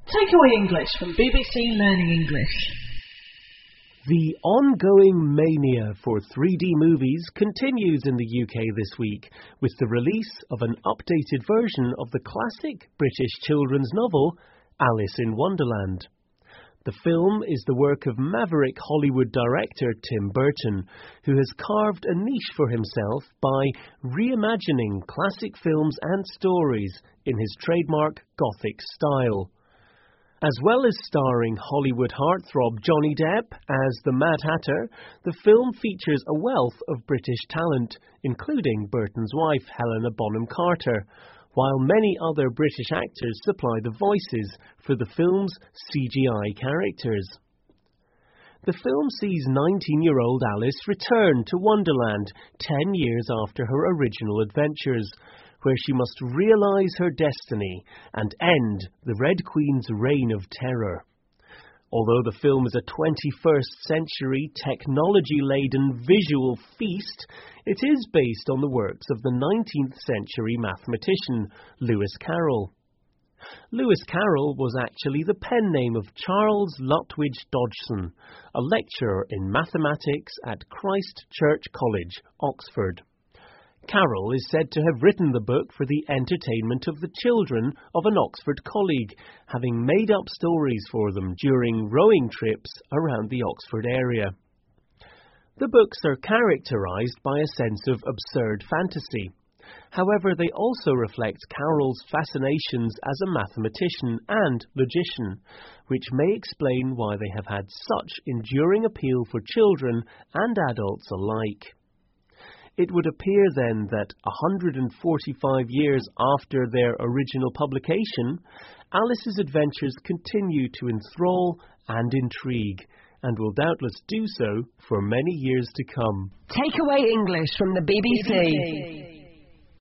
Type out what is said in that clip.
Takeaway English from BBC Learning English. The ongoing mania for 3D movies continues in the UK this week with the release of an updated version of the classic British children's novel Alice in Wonderland. The film is the work of maverick Hollywood director Tim Burton, who has carved a niche for himself by reimagining classic films and stories in his trademark Gothic style. As well as starring Hollywood heartthrob Johnny Depp as the Mad Hatter, the film features a wealth of British talent, including Burton's wife Helena Bonham Carter, while many other British actors supply the voices for the film's CGI characters. The film sees 19-year-old Alice return to Wonderland 10 years after her original adventures, where she must realise her destiny and end the Red Queen's reign of terror. Although the film is a 21st century technology-laden visual feast, it is based on the works of the 19th century mathematician Lewis Carroll. Lewis Carroll was actually the pen name of Charles Lutwidge Dodgson, a lecturer in mathematics at Christ Church College, Oxford. Carroll is said to have written the book for the entertainment of the children of an Oxford colleague, having made up stories for them during rowing trips around the Oxford area. The books are characterised by a sense of absurd fantasy. However, they also reflect Carroll's fascinations as a mathematician and logician, which may explain why they have had such enduring appeal for children and adults alike. It would appear then that 145 years after their original publication, Alice's adventures continue to enthrall and intrigue, and will doubtless do so for many years to come. Takeaway English from the BBC.